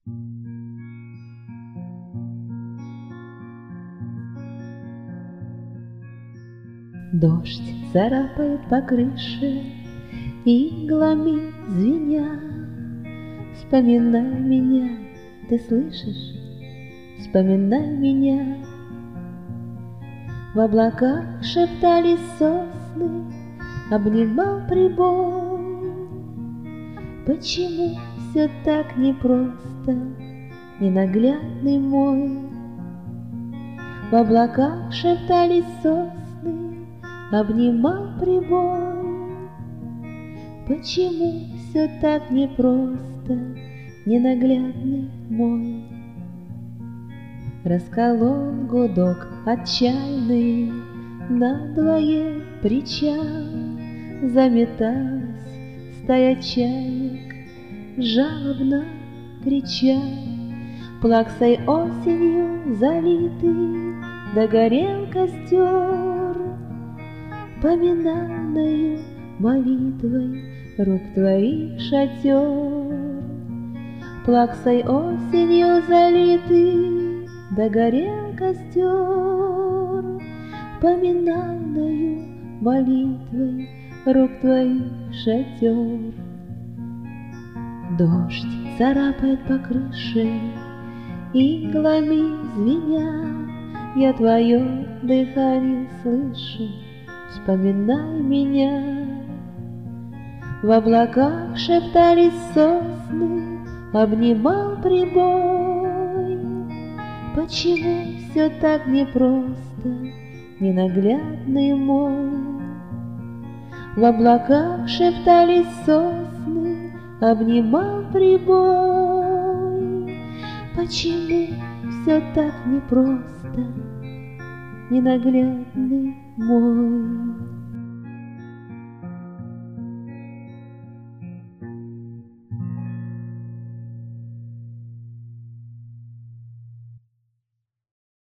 Дождь царапает по крыше, иглами звеня. Вспоминай меня, ты слышишь? Вспоминай меня. В облаках шептались сосны, обнимал прибой. Почему все так непросто, ненаглядный мой? В облаках шептались сосны, обнимал прибой. Почему все так непросто, ненаглядный мой? Расколол гудок отчаянный надвое причал, заметалась стая чаек, жалобно крича. Плаксой осенью залитый догорел костер, поминальною молитвой рук твоих шатер. Плаксой осенью залитый догорел костер, поминальною молитвой рук твоих шатер. Дождь царапает по крыше, иглами звеня. Я твое дыхание слышу, вспоминай меня. В облаках шептались сосны, обнимал прибой. Почему все так непросто, ненаглядный мой? В облаках шептались сосны, обнимал прибой. Почему все так непросто, ненаглядный мой?